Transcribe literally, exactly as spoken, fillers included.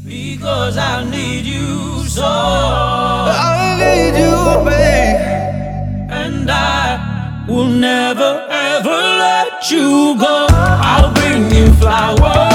Because I need you so. I need you, babe. And I will never ever let you go. I'll bring you flowers.